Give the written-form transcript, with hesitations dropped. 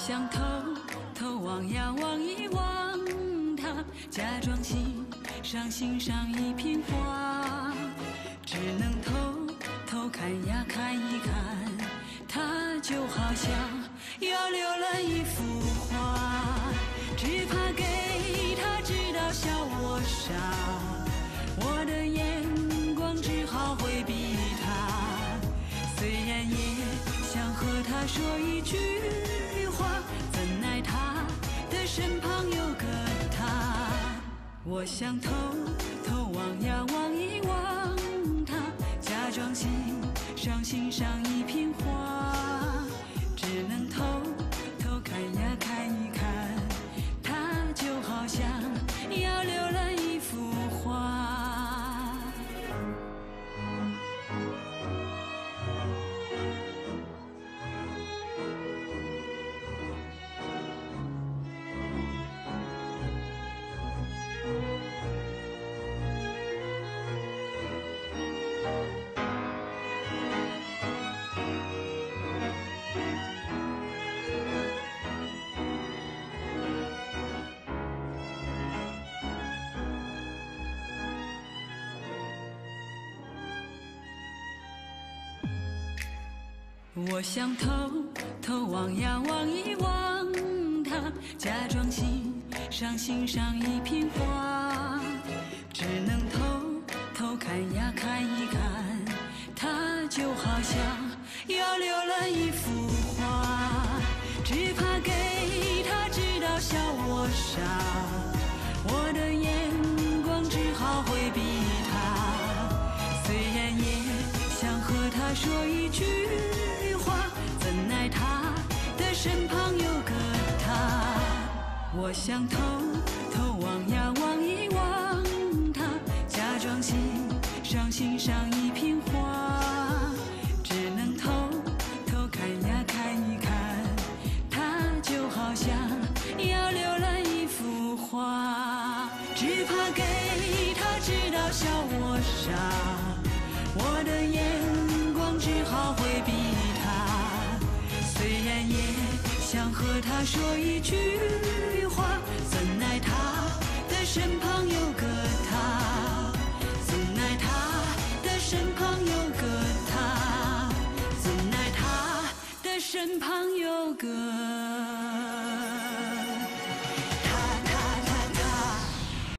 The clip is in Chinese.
想偷望呀望一望他，假装欣赏一片花，只能偷看呀看一看，他就好像要浏览一幅画，只怕给他知道笑我傻，我的眼光只好回避他，虽然也想和他说一句话，怎奈他的身旁有个他，我想偷望呀望一望他，假装欣赏一片花，只能偷看呀看一看，他就好像要浏览一幅画。我想偷望呀望一望他，假装欣赏一片花，只能偷看呀看一看，他就好像要浏览一幅画，只怕给他知道笑我傻，我的眼光只好回避他，虽然也想和他说一句话，怎奈他的身旁有个他，我想偷望呀望一望他，假装欣赏一片花，只能偷看呀看一看，他就好像要浏览一幅画，只怕给他知道笑我傻，我的眼光只好回避他，虽然也想和他说一句话，怎奈他的身旁有个他，怎奈他的身旁有个他，怎奈他的身旁有个